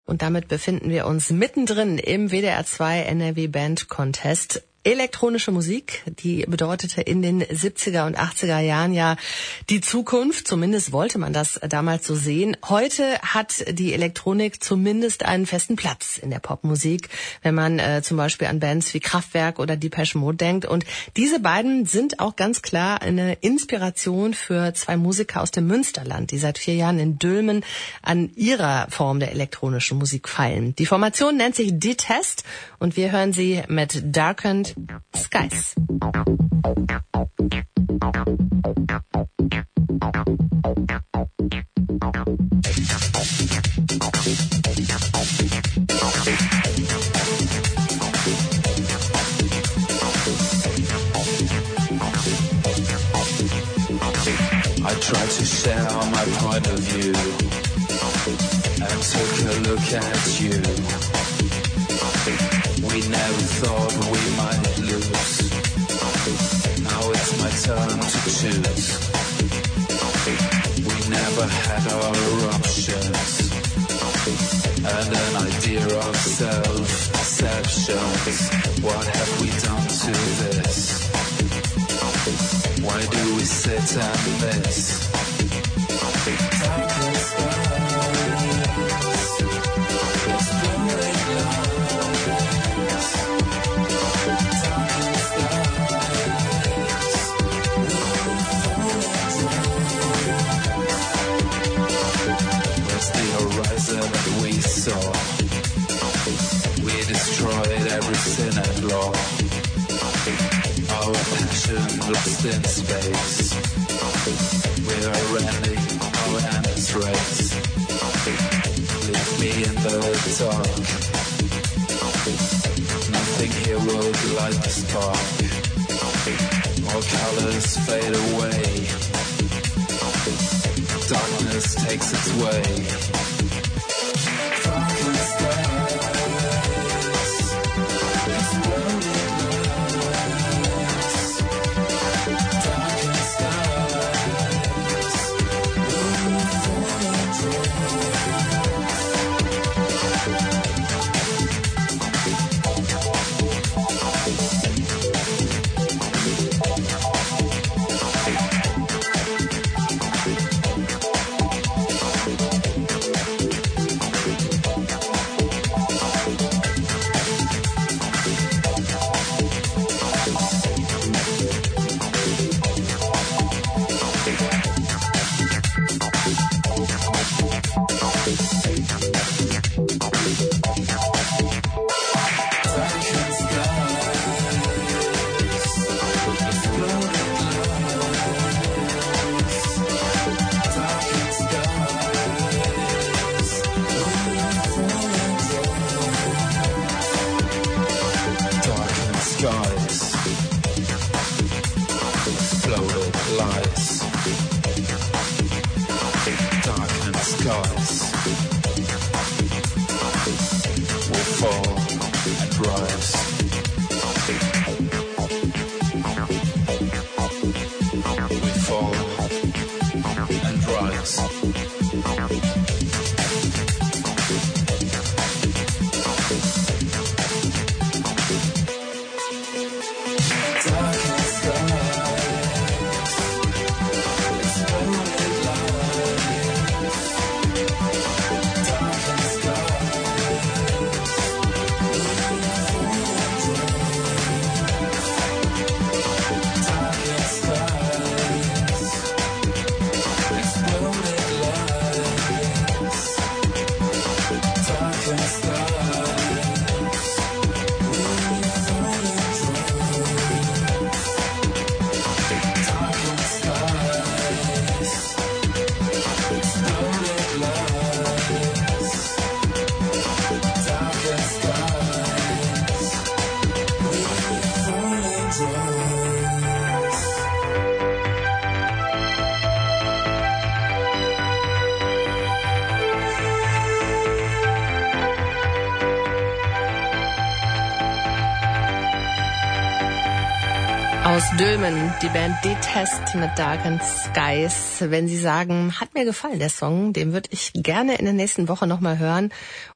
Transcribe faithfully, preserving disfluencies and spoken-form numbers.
Und damit befinden wir uns mittendrin im W D R zwei N R W Band Contest. Elektronische Musik, die bedeutete in den siebziger und achtziger Jahren ja die Zukunft. Zumindest wollte man das damals so sehen. Heute hat die Elektronik zumindest einen festen Platz in der Popmusik, wenn man äh, zum Beispiel an Bands wie Kraftwerk oder Depeche Mode denkt. Und diese beiden sind auch ganz klar eine Inspiration für zwei Musiker aus dem Münsterland, die seit vier Jahren in Dülmen an ihrer Form der elektronischen Musik feilen. Die Formation nennt sich Detest und wir hören sie mit Darkened Skies. I tried to share my point of view and took a look at you. We never thought we might lose. Now it's my turn to choose. We never had our options and an idea of self-deceptions. What have we done to this? Why do we sit and miss? Where's the horizon that we saw? We destroyed every sin and law. Our passion lost in space. We are running our endless race. Leave me in the dark. Nothing here will light the spark. All colors fade away. Darkness takes its way. Aus Dülmen, die Band Detest mit Darkened Skies. Wenn Sie sagen, hat mir gefallen der Song, den würde ich gerne in der nächsten Woche nochmal hören.